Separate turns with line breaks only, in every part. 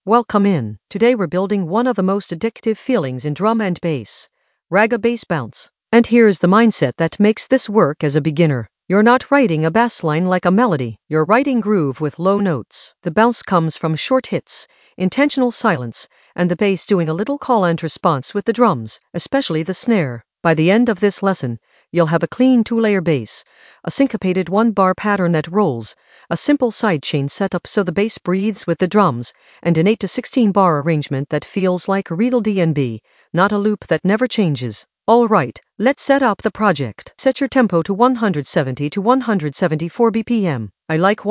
Welcome in. Today we're building one of the most addictive feelings in drum and bass, raga bass bounce. And here's the mindset that makes this work as a beginner. You're not writing a bass line like a melody, you're writing groove with low notes. The bounce comes from short hits, intentional silence, and the bass doing a little call and response with the drums, especially the snare. By the end of this lesson, you'll have a clean two-layer bass, a syncopated one-bar pattern that rolls, a simple sidechain setup so the bass breathes with the drums, and an 8 to 16 bar arrangement that feels like a real D&B, not a loop that never changes. Alright, let's set up the project. Set your tempo to 170 to 174 BPM. I like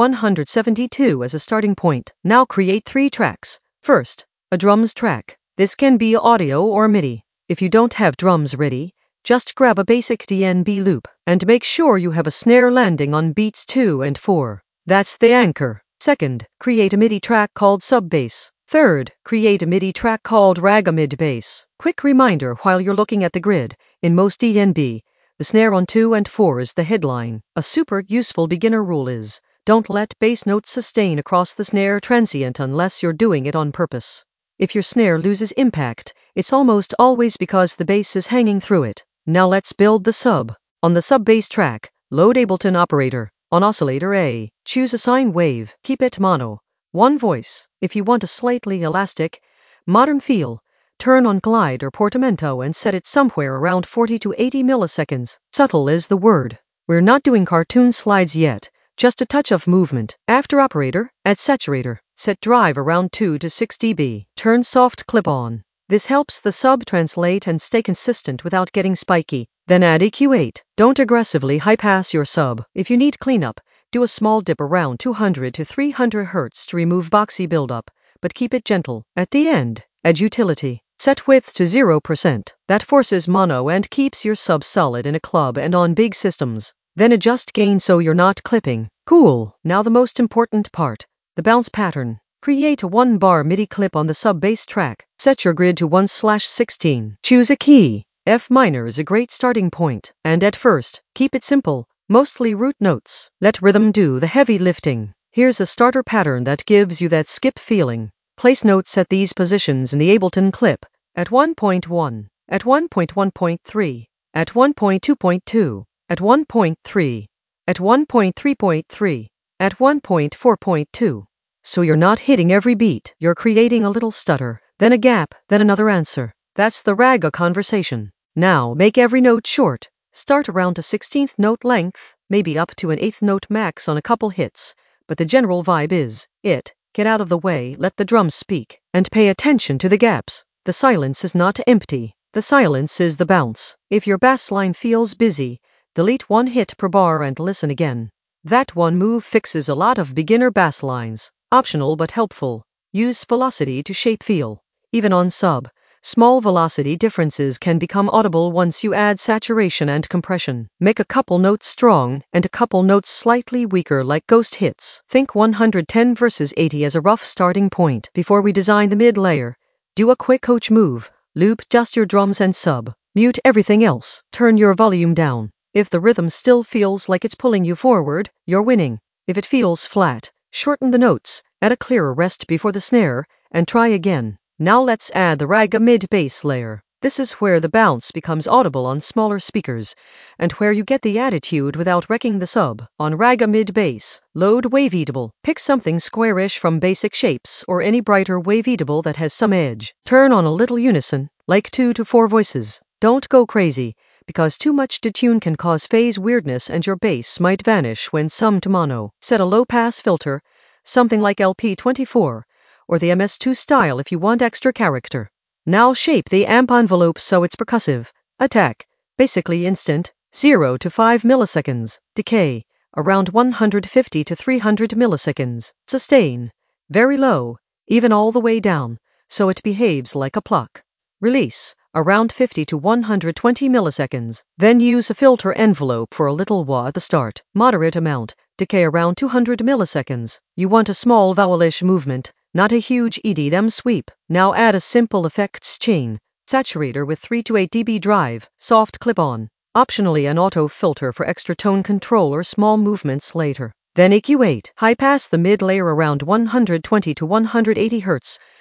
172 as a starting point. Now create 3 tracks. First, a drums track. This can be audio or MIDI. If you don't have drums ready, just grab a basic D&B loop, and make sure you have a snare landing on beats 2 and 4. That's the anchor. Second, create a MIDI track called sub-bass. Third, create a MIDI track called raga mid-bass. Quick reminder while you're looking at the grid, in most D&B, the snare on 2 and 4 is the headline. A super useful beginner rule is, don't let bass notes sustain across the snare transient unless you're doing it on purpose. If your snare loses impact, it's almost always because the bass is hanging through it. Now let's build the sub. On the sub-bass track, load Ableton Operator. On oscillator A, choose a sine wave, keep it mono. One voice. If you want a slightly elastic, modern feel, turn on glide or portamento and set it somewhere around 40 to 80 milliseconds. Subtle is the word. We're not doing cartoon slides yet, just a touch of movement. After operator, add saturator. Set drive around 2 to 6 dB. Turn soft clip on. This helps the sub translate and stay consistent without getting spiky. Then add EQ8. Don't aggressively high-pass your sub. If you need cleanup, do a small dip around 200 to 300 Hz to remove boxy buildup, but keep it gentle. At the end, add utility. Set width to 0%. That forces mono and keeps your sub solid in a club and on big systems. Then adjust gain so you're not clipping. Cool. Now the most important part, the bounce pattern. Create a 1-bar MIDI clip on the sub-bass track. Set your grid to 1/16. Choose a key. F minor is a great starting point. And at first, keep it simple, mostly root notes. Let rhythm do the heavy lifting. Here's a starter pattern that gives you that skip feeling. Place notes at these positions in the Ableton clip. At 1.1, at 1.1.3, at 1.2.2, at 1.3, at 1.3.3, at 1.4.2. So you're not hitting every beat, you're creating a little stutter, then a gap, then another answer. That's the raga conversation. Now make every note short. Start around a 16th note length, maybe up to an 8th note max on a couple hits, but the general vibe is, get out of the way, let the drums speak, and pay attention to the gaps. The silence is not empty, the silence is the bounce. If your bass line feels busy, delete 1 hit per bar and listen again. That one move fixes a lot of beginner bass lines. Optional but helpful. Use velocity to shape feel. Even on sub, small velocity differences can become audible once you add saturation and compression. Make a couple notes strong and a couple notes slightly weaker like ghost hits. Think 110 versus 80 as a rough starting point. Before we design the mid layer, do a quick coach move. Loop just your drums and sub. Mute everything else. Turn your volume down. If the rhythm still feels like it's pulling you forward, you're winning. If it feels flat, shorten the notes, add a clearer rest before the snare, and try again. Now let's add the raga mid-bass layer. This is where the bounce becomes audible on smaller speakers, and where you get the attitude without wrecking the sub. On raga mid-bass, load Waveatable. Pick something squarish from Basic Shapes or any brighter Waveatable that has some edge. Turn on a little unison, like 2 to 4 voices. Don't go crazy, because too much detune can cause phase weirdness and your bass might vanish when summed to mono. Set a low-pass filter, something like LP24, or the MS2 style if you want extra character. Now shape the amp envelope so it's percussive. Attack, basically instant, 0 to 5 milliseconds. Decay, around 150 to 300 milliseconds. Sustain, very low, even all the way down, so it behaves like a pluck. Release, around 50 to 120 milliseconds. Then use a filter envelope for a little wah at the start. Moderate amount, decay around 200 milliseconds. You want a small vowelish movement, not a huge EDM sweep. Now add a simple effects chain. Saturator with 3 to 8 dB drive, soft clip-on. Optionally an auto filter for extra tone control or small movements later. Then EQ8. High pass the mid layer around 120 to 180 Hz.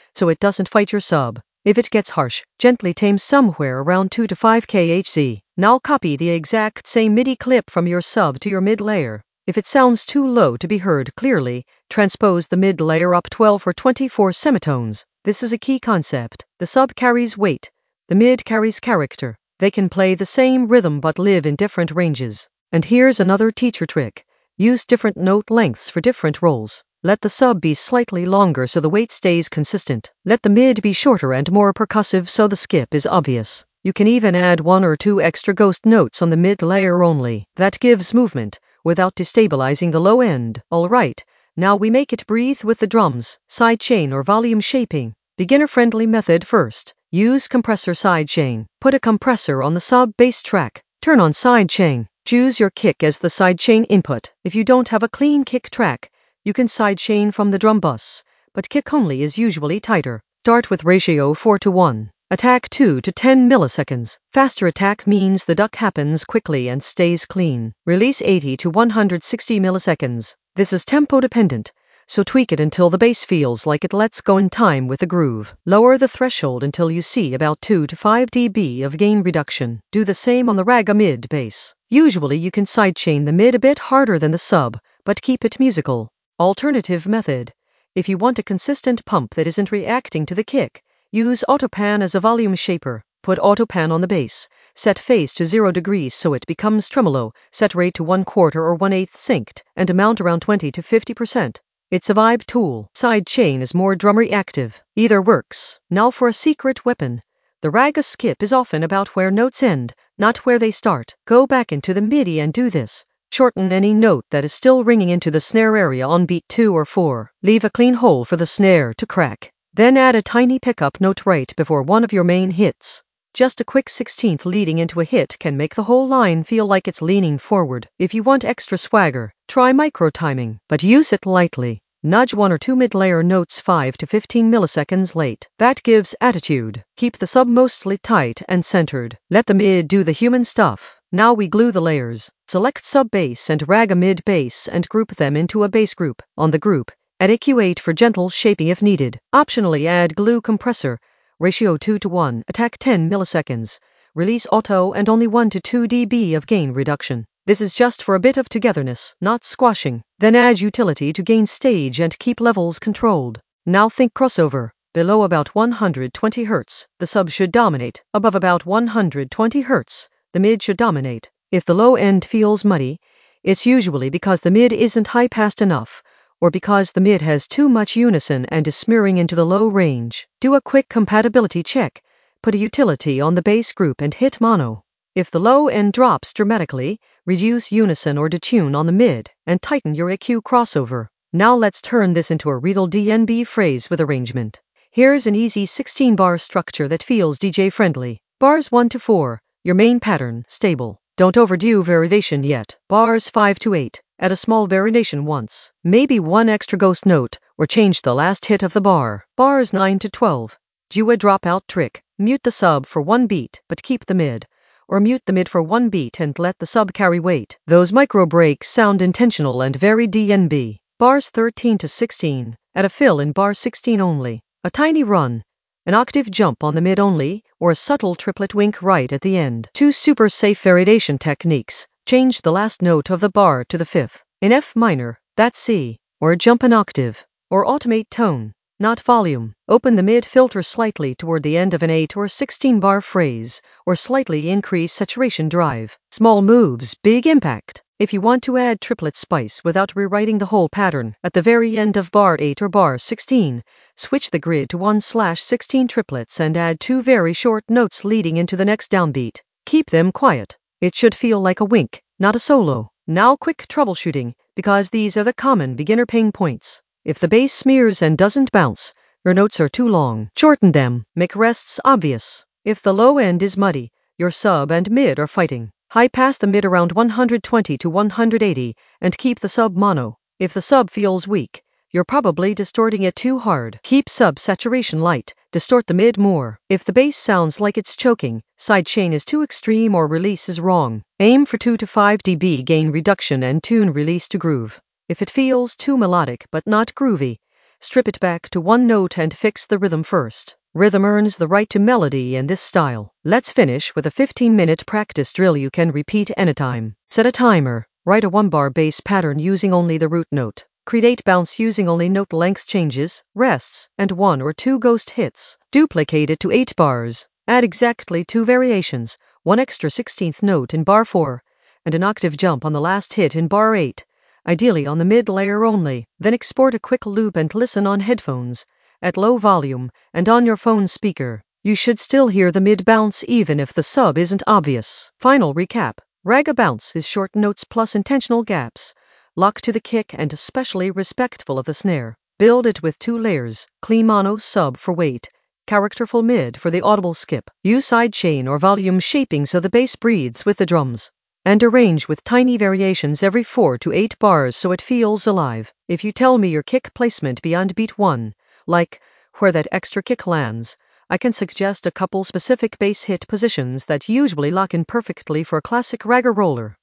so it doesn't fight your sub. If it gets harsh, gently tame somewhere around 2 to 5 kHz. Now copy the exact same MIDI clip from your sub to your mid layer. If it sounds too low to be heard clearly, transpose the mid layer up 12 or 24 semitones. This is a key concept. The sub carries weight, the mid carries character. They can play the same rhythm but live in different ranges. And here's another teacher trick. Use different note lengths for different roles. Let the sub be slightly longer so the weight stays consistent. Let the mid be shorter and more percussive so the skip is obvious. You can even add 1 or 2 extra ghost notes on the mid layer only. That gives movement, without destabilizing the low end. Alright, now we make it breathe with the drums. Sidechain or volume shaping. Beginner-friendly method first. Use compressor sidechain. Put a compressor on the sub-bass track. Turn on sidechain. Choose your kick as the sidechain input. If you don't have a clean kick track, you can sidechain from the drum bus, but kick only is usually tighter. Start with ratio 4:1. Attack 2 to 10 milliseconds. Faster attack means the duck happens quickly and stays clean. Release 80 to 160 milliseconds. This is tempo dependent, so tweak it until the bass feels like it lets go in time with the groove. Lower the threshold until you see about 2 to 5 dB of gain reduction. Do the same on the raga mid bass. Usually you can sidechain the mid a bit harder than the sub, but keep it musical. Alternative method. If you want a consistent pump that isn't reacting to the kick, use Autopan as a volume shaper. Put Autopan on the bass. Set phase to 0 degrees so it becomes tremolo. Set rate to 1/4 or 1/8 synced, and amount around 20 to 50%. It's a vibe tool. Sidechain is more drum reactive. Either works. Now for a secret weapon. The raga skip is often about where notes end, not where they start. Go back into the MIDI and do this. Shorten any note that is still ringing into the snare area on beat 2 or 4. Leave a clean hole for the snare to crack. Then add a tiny pickup note right before one of your main hits. Just a quick 16th leading into a hit can make the whole line feel like it's leaning forward. If you want extra swagger, try micro timing, but use it lightly. Nudge 1 or 2 mid-layer notes 5 to 15 milliseconds late. That gives attitude. Keep the sub mostly tight and centered. Let the mid do the human stuff. Now we glue the layers. Select sub-bass and raga mid-bass and group them into a bass group. On the group, add EQ8 for gentle shaping if needed. Optionally add glue compressor, ratio 2:1, attack 10 milliseconds. Release auto and only 1 to 2 dB of gain reduction. This is just for a bit of togetherness, not squashing. Then add utility to gain stage and keep levels controlled. Now think crossover. Below about 120 Hz, the sub should dominate. Above about 120 Hz, the mid should dominate. If the low end feels muddy, it's usually because the mid isn't high-passed enough, or because the mid has too much unison and is smearing into the low range. Do a quick compatibility check. Put a utility on the bass group and hit mono. If the low end drops dramatically, reduce unison or detune on the mid, and tighten your EQ crossover. Now let's turn this into a real DNB phrase with arrangement. Here's an easy 16-bar structure that feels DJ-friendly. Bars 1 to 4, your main pattern, stable. Don't overdo variation yet. Bars 5 to 8, add a small variation once. Maybe one extra ghost note, or change the last hit of the bar. Bars 9 to 12, do a dropout trick. Mute the sub for one beat, but keep the mid. Or mute the mid for one beat and let the sub carry weight. Those micro breaks sound intentional and very DNB. Bars 13 to 16, add a fill in bar 16 only. A tiny run, an octave jump on the mid only, or a subtle triplet wink right at the end. 2 super safe variation techniques. Change the last note of the bar to the 5th. In F minor, that's C, or jump an octave, or automate tone, not volume. Open the mid filter slightly toward the end of an 8 or 16 bar phrase, or slightly increase saturation drive. Small moves, big impact. If you want to add triplet spice without rewriting the whole pattern, at the very end of bar 8 or bar 16, switch the grid to 1/16 triplets and add 2 very short notes leading into the next downbeat. Keep them quiet. It should feel like a wink, not a solo. Now quick troubleshooting, because these are the common beginner pain points. If the bass smears and doesn't bounce, your notes are too long. Shorten them, make rests obvious. If the low end is muddy, your sub and mid are fighting. High pass the mid around 120 to 180, and keep the sub mono. If the sub feels weak, you're probably distorting it too hard. Keep sub saturation light, distort the mid more. If the bass sounds like it's choking, sidechain is too extreme or release is wrong. Aim for 2 to 5 dB gain reduction and tune release to groove. If it feels too melodic but not groovy, Strip it back to one note and fix the rhythm first. Rhythm earns the right to melody in this style. Let's finish with a 15-minute practice drill you can repeat anytime. Set a timer. Write a 1-bar bass pattern using only the root note. Create bounce using only note length changes, rests, and 1 or 2 ghost hits. Duplicate it to 8 bars. Add exactly 2 variations, 1 extra 16th note in bar 4, and an octave jump on the last hit in bar 8, ideally on the mid layer only. Then export a quick loop and listen on headphones, at low volume, and on your phone speaker. You should still hear the mid bounce even if the sub isn't obvious. Final recap. Ragga bounce is short notes plus intentional gaps, lock to the kick and especially respectful of the snare. Build it with 2 layers, clean mono sub for weight, characterful mid for the audible skip. Use sidechain or volume shaping so the bass breathes with the drums. And arrange with tiny variations every 4 to 8 bars so it feels alive. If you tell me your kick placement beyond beat 1, like where that extra kick lands, I can suggest a couple specific bass hit positions that usually lock in perfectly for a classic ragga roller.